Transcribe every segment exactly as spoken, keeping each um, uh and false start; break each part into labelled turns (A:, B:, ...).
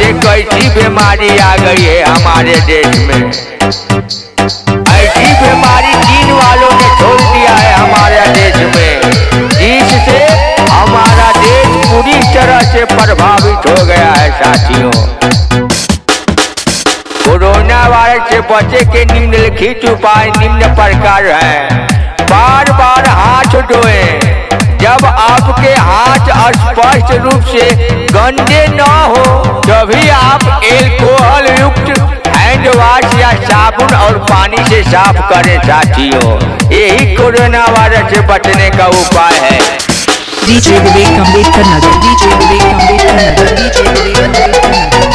A: से कैसी बीमारी आ गई है हमारे देश में। ऐसी बीमारी चीन वालों ने छोड़ दिया है हमारे देश में, जिससे हमारा देश पूरी तरह से प्रभावित हो गया है साथियों। कोरोना वायरस से बचे के निम्नलिखित उपाय निम्न प्रकार हैं। बार बार हाथ धोएं। जब आपके हाथ स्पष्ट रूप से गंदे न हो तभी आप एल्कोहल युक्त हैंड वॉश या साबुन और पानी से साफ करें साथियों। यही कोरोना वायरस से बचने का उपाय है।
B: DJ Vivek Ambedkar Nagar, DJ Vivek Ambedkar Nagar, DJ Vivek Ambedkar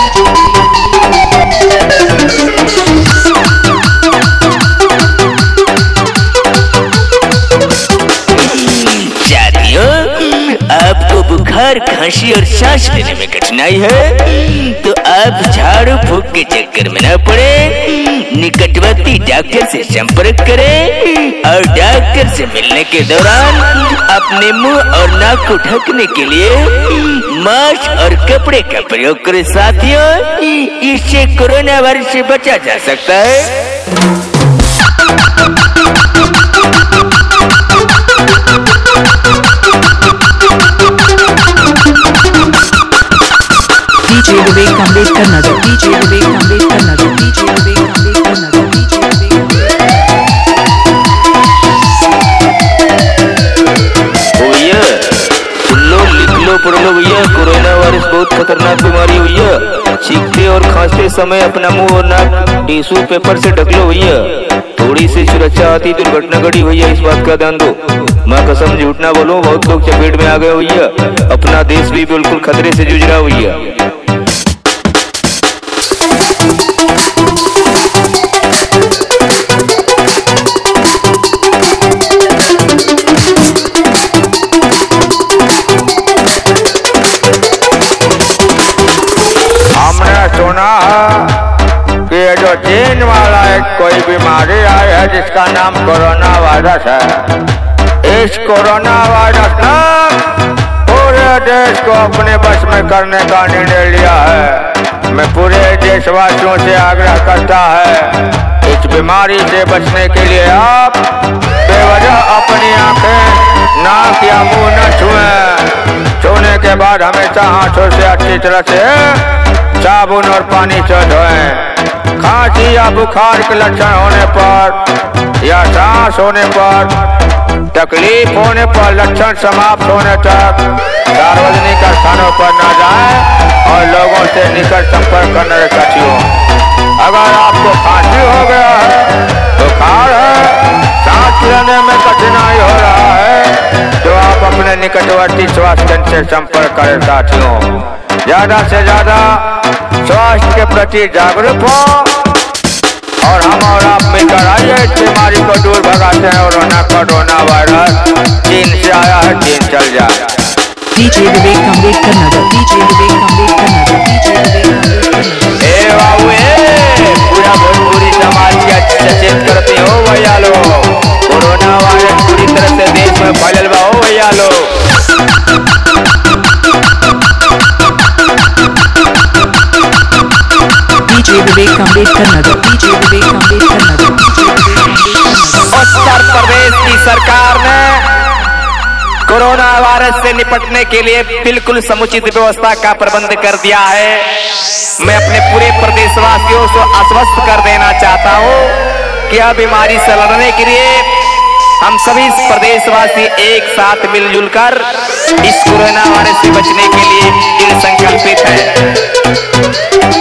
C: आपको बुखार, खांसी और सांस लेने में कठिनाई है तो आप झाड़ू फूंक के चक्कर में न पड़े, निकटवर्ती डॉक्टर से संपर्क करें और डॉक्टर से मिलने के दौरान अपने मुंह और नाक को ढकने के लिए मास्क और कपड़े का प्रयोग करें साथियों। इससे कोरोना वायरस से बचा जा सकता है।
B: DJ Vivek Ambedkar Nagar, DJ Vivek Ambedkar Nagar, DJ Vivek Ambedkar Nagar, DJ Vivek
C: भैया सुन लो, लिख लो, पढ़ लो भैया। कोरोना वायरस बहुत खतरनाक बीमारी है भैया। छींकते और खांसते समय अपना मुंह और नाक टिश्यू पेपर से ढक लो भैया। थोड़ी सी सुरक्षा आती दुर्घटना घटी भैया, इस बात का ध्यान दो। मैं कसम झूठ ना बोलूं, बहुत लोग चपेट में आ गए भैया। अपना देश भी बिल्कुल खतरे से जूझ रहा भैया।
A: हमने सुना है कि ये जो चीन वाला एक कोई बीमारी आई है जिसका नाम कोरोना वायरस है। इस कोरोना वायरस ने पूरे देश को अपने बस में करने का निर्णय लिया है। मैं पूरे देशवासियों से आग्रह करता है, इस बीमारी से बचने के लिए आप बेवजह अपनी आंखें, नाक या मुंह न छुएं। छूने के बाद हमेशा हाथों से अच्छी तरह से साबुन और पानी से धोएं। खांसी या बुखार के लक्षण होने पर या सांस होने पर, तकलीफ होने पर लक्षण समाप्त होने तक सार्वजनिक स्थानों पर न जाएं और लोगों से निकट संपर्क करने साथियों। अगर आपको खांसी हो गया है, बुखार है, सांस लेने में कठिनाई हो रहा है तो आप अपने निकटवर्ती स्वास्थ्य केंद्र से संपर्क करें साथियों। ज्यादा से ज्यादा स्वास्थ्य के प्रति जागरूक हो और हम और आप मिलकर आइए इस बीमारी को दूर भगाते हैं। और कोरोना वायरस चीन से आया है, चीन चल जाए।
B: DJ Vivek Ambedkar Nagar, DJ Vivek Ambedkar Nagar, DJ Vivek Ambedkar Nagar.
C: ए बाबू ए, पूरा भोजपुरी समाज के सचेत करते हो भैया लो। कोरोना वायरस पूरी तरह से देश में फैलल बा हो भैया लो।
B: DJ Vivek Ambedkar Nagar, DJ Vivek Ambedkar Nagar, DJ Vivek Ambedkar Nagar.
C: Uttar Pradesh की सरकार ने कोरोना वायरस से निपटने के लिए बिल्कुल समुचित व्यवस्था का प्रबंध कर दिया है। मैं अपने पूरे प्रदेशवासियों को आश्वस्त कर देना चाहता हूं कि यह बीमारी से लड़ने के लिए हम सभी प्रदेशवासी एक साथ मिलजुल कर इस कोरोना वायरस से बचने के लिए दृढ़ संकल्पित हैं।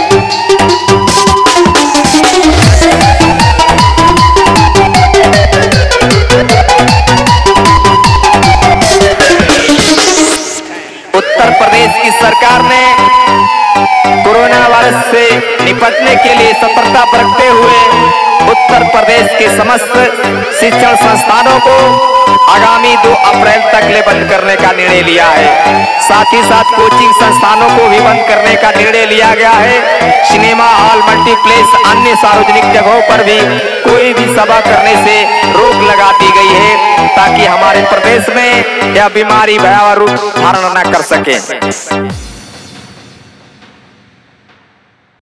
C: उत्तर प्रदेश की सरकार ने कोरोना वायरस से निपटने के लिए सतर्कता बरतते हुए उत्तर प्रदेश के समस्त शिक्षण संस्थानों को आगामी दो अप्रैल तक ले बंद करने का निर्णय लिया है। साथ ही साथ कोचिंग संस्थानों को भी बंद करने का निर्णय लिया गया है। सिनेमा हॉल, मल्टीप्लेक्स, अन्य सार्वजनिक जगहों पर भी कोई भी सभा करने से रोक लगा दी गई है ताकि हमारे प्रदेश में यह बीमारी भयावह रूप धारण न कर सके।